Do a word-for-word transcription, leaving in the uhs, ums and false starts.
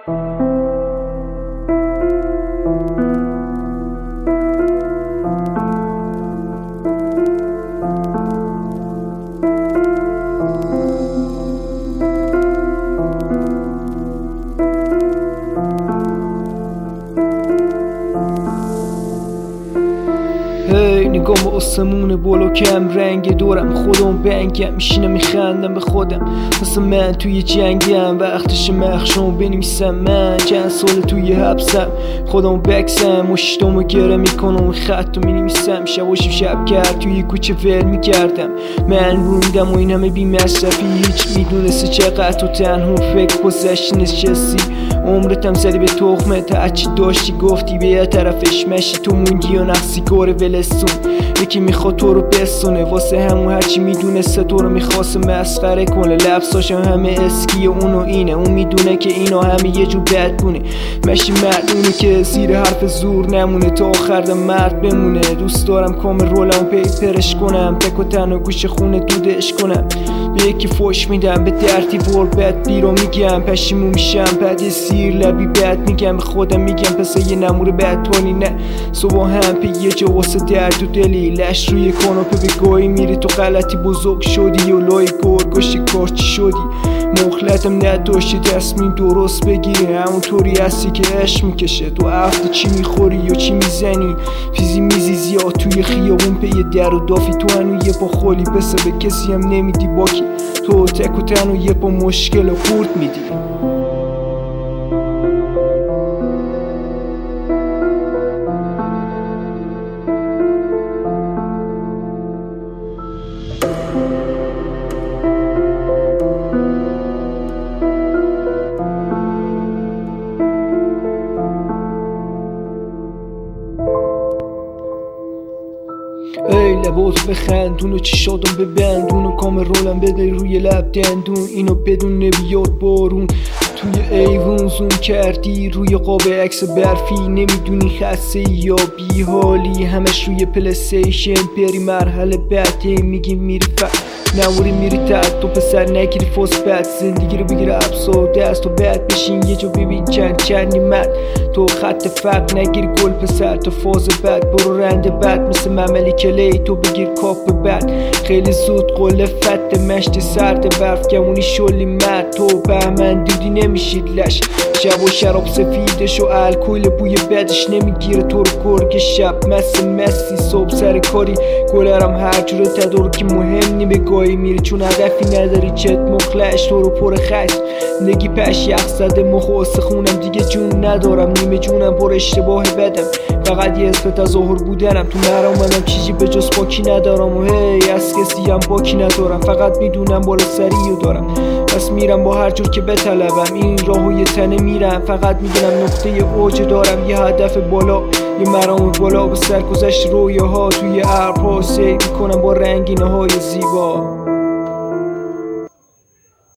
هی نگام به آسمون بالا کم رنگ دورم، خودم بنگم میشینم میخندم به خودم مثل من توی جنگم، وقتش مخشم بنویسم من چند سال توی حبسم، خودم بکسم مشتمو گره میکنم خطو مینویسم، شب و شب کرد توی کوچه ول میکردم من روندم و این همه بی مصرفی، هیچ میدونسته چقدر تو تنها فکر گذشت نشستی، عمرتم زدی به تخمت، هرچی داشتی گفتی به یه طرفش مشی، تو موندی و نقصی کار ولستون، یکی میخواد تو رو بسونه واسه همون هرچی میدونسته تو رو میخواست مسخره کنه، لبساشم همه اسکی اون و اینه، اون میدونه که اینا همه یه جو بدگونه، مشی مردونه که زیر حرف زور نمونه تا آخر دم مرد بمونه، دوست دارم کام رولم پیپرش کنم، تک و تنها گوش خونه دودش کنم، به یکی فوش میدم به درتی بر بد بیرو میگم، پشیمون میشم بعد یه سیر لبی بد میگم، به خودم میگم پس یه نمور بد تونی نه، صبح هم پی یه جا واسه درد و دلی، لش روی کاناپه به گاهی میری تو غلطی بزرگ شدی و لای گرگاشی کارچی شدی، مخلطم نداشتی تصمیم درست بگیری، همونطوری هستی که عشق میکشه، تو هفته چی میخوری یا چی میزنی، فیزی میزی زیاد توی خیابون پی در و دافی، تو هنو یه پا خالی پسه به کسی هم نمیدی باکی، تو تک و تنو یه پا مشکل و خورد میدی. ای لباتو بخندون و چشاتم ببندون و کام رولم بده روی لب دندون، اینو بدون نبیاد بارون توی ایوون زوم کردی روی قاب عکس برفی، نمیدونی خسته یا بی حالی، همش روی پلیستیشن بری مرحله بعدی میگی میری فقط نوری میری تحت تو پسر نگیری فاس بد، زندگی رو بگیره ابساده از تو بد بشین یه جا ببین چند چندی من، تو خط فرق نگیری گل پسر تو فاز بد، برو رنده بد مثل مملی کلی تو بگیر کاپ بد، خیلی زود قله فت مشت سرد برف گمونی شلی مرد، تو بهمن دیدی نمیشید لش، شب و شراب سفیدش و الکل بوی بدش نمیگیره تو رو گرگ شب، مثل مسی صبح سر کاری گلرم هر جور تدارو که مهم نی به گاهی میری چون هدفی نداری چت مخلش تو رو پر خشم، نگی پش یخ زده مخ و خونم دیگه جون ندارم، نیمه جونم پر اشتباه بدم، فقط یه اسم تظاهر بودنم، تو نرامدم چیزی به جز باکی ندارم و هی از کسی هم باکی ندارم، فقط میدونم بالا سریعو دارم، پس میرم با هر جور که بطلبم، این راهو یه تنه میرم، فقط میدونم نقطه اوج دارم، یه هدف بالا یه مرام بالا، به سرگذشت رویاها توی ابرها سیر میکنم با رنگینه های زیبا.